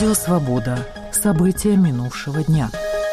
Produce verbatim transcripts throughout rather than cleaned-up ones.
Радио «Свобода». События минувшего дня.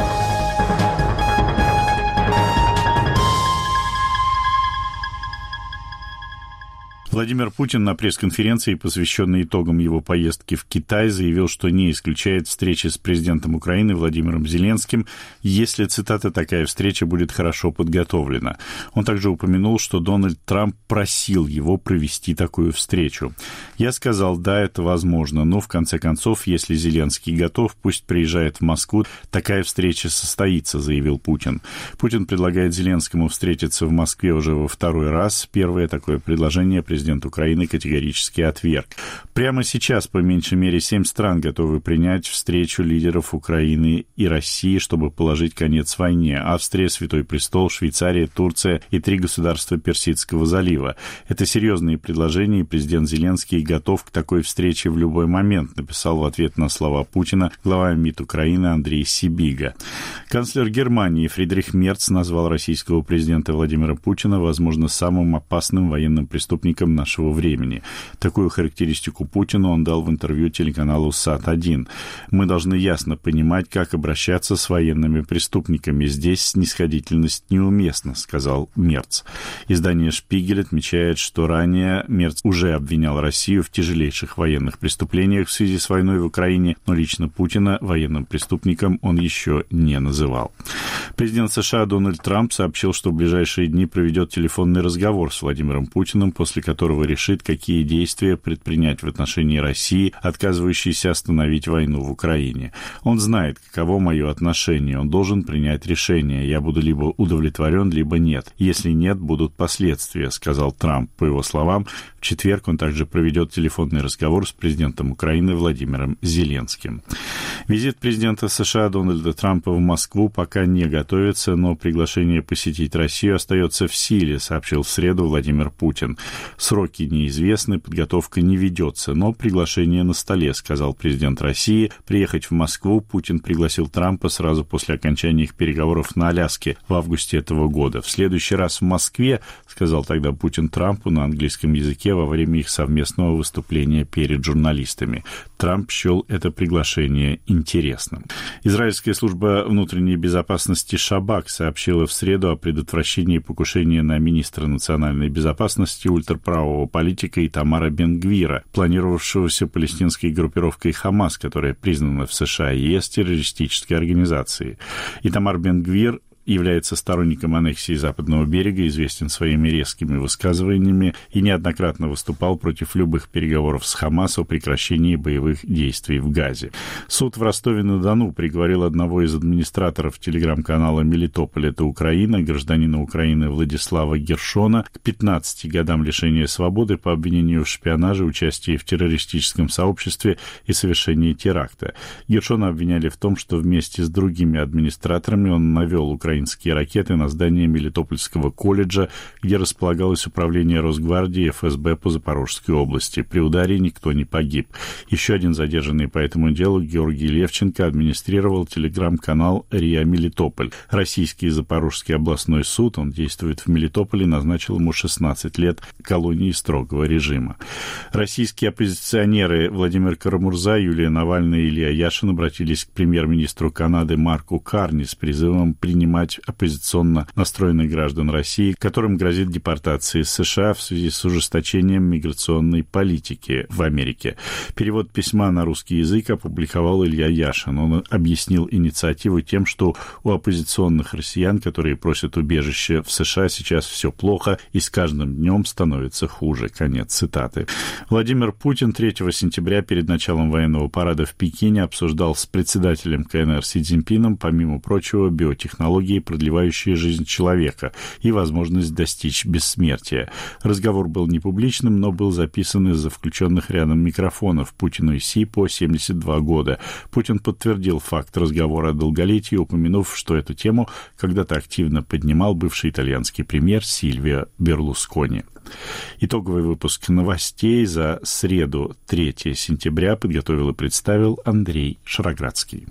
Владимир Путин на пресс-конференции, посвященной итогам его поездки в Китай, заявил, что не исключает встречи с президентом Украины Владимиром Зеленским, если, цитата, «такая встреча будет хорошо подготовлена». Он также упомянул, что Дональд Трамп просил его провести такую встречу. «Я сказал, да, это возможно, но в конце концов, если Зеленский готов, пусть приезжает в Москву, такая встреча состоится», заявил Путин. Путин предлагает Зеленскому встретиться в Москве уже во второй раз. Первое такое предложение президент Президент Украины категорически отверг. Прямо сейчас, по меньшей мере, семь стран готовы принять встречу лидеров Украины и России, чтобы положить конец войне. Австрия, Святой Престол, Швейцария, Турция и три государства Персидского залива. Это серьезные предложения, и президент Зеленский готов к такой встрече в любой момент, написал в ответ на слова Путина глава МИД Украины Андрей Сибига. Канцлер Германии Фридрих Мерц назвал российского президента Владимира Путина, возможно, самым опасным военным преступником нашего времени. Такую характеристику Путину он дал в интервью телеканалу САТ один. «Мы должны ясно понимать, как обращаться с военными преступниками. Здесь снисходительность неуместна», — сказал Мерц. Издание «Шпигель» отмечает, что ранее Мерц уже обвинял Россию в тяжелейших военных преступлениях в связи с войной в Украине, но лично Путина военным преступником он еще не называл. Президент США Дональд Трамп сообщил, что в ближайшие дни проведет телефонный разговор с Владимиром Путиным, после которого которого решит, какие действия предпринять в отношении России, отказывающейся остановить войну в Украине. Он знает, каково мое отношение, он должен принять решение. Я буду либо удовлетворен, либо нет. Если нет, будут последствия, сказал Трамп. По его словам, в четверг он также проведет телефонный разговор с президентом Украины Владимиром Зеленским. Визит президента США Дональда Трампа в Москву пока не готовится, но приглашение посетить Россию остается в силе, сообщил в среду Владимир Путин. Сроки неизвестны, подготовка не ведется, но приглашение на столе, сказал президент России. Приехать в Москву Путин пригласил Трампа сразу после окончания их переговоров на Аляске в августе этого года. В следующий раз в Москве, сказал тогда Путин Трампу на английском языке во время их совместного выступления перед журналистами. Трамп счел это приглашение интересным. Израильская служба внутренней безопасности Шабак сообщила в среду о предотвращении покушения на министра национальной безопасности ультраправого политика Итамара Бен-Гвира, планировавшегося палестинской группировкой «Хамас», которая признана в США и ЕС террористической организацией. Итамар Бен-Гвир является сторонником аннексии Западного берега, известен своими резкими высказываниями и неоднократно выступал против любых переговоров с Хамас о прекращении боевых действий в Газе. Суд в Ростове-на-Дону приговорил одного из администраторов телеграм-канала «Мелитополь. Это Украина», гражданина Украины Владислава Гершона, к пятнадцати годам лишения свободы по обвинению в шпионаже, участии в террористическом сообществе и совершении теракта. Гершона обвиняли в том, что вместе с другими администраторами он навел украинские украинские ракеты на здание Мелитопольского колледжа, где располагалось управление Росгвардии и эф эс бэ по Запорожской области. При ударе никто не погиб. Еще один задержанный по этому делу, Георгий Левченко, администрировал телеграм-канал РИА Мелитополь. Российский Запорожский областной суд, он действует в Мелитополе, назначил ему шестнадцать лет колонии строгого режима. Российские оппозиционеры Владимир Карамурза, Юлия Навальная и Илья Яшин обратились к премьер-министру Канады Марку Карни с призывом принимать оппозиционно настроенных граждан России, которым грозит депортация из США в связи с ужесточением миграционной политики в Америке. Перевод письма на русский язык опубликовал Илья Яшин. Он объяснил инициативу тем, что у оппозиционных россиян, которые просят убежище в США, сейчас все плохо и с каждым днем становится хуже. Конец цитаты. Владимир Путин третьего сентября перед началом военного парада в Пекине обсуждал с председателем ка эн эр Си Цзиньпином, помимо прочего, биотехнологии, продлевающие жизнь человека, и возможность достичь бессмертия. Разговор был не публичным, но был записан из-за включенных рядом микрофонов Путину и Си по семьдесят два года. Путин подтвердил факт разговора о долголетии, упомянув, что эту тему когда-то активно поднимал бывший итальянский премьер Сильвио Берлускони. Итоговый выпуск новостей за среду, третьего сентября, подготовил и представил Андрей Шароградский.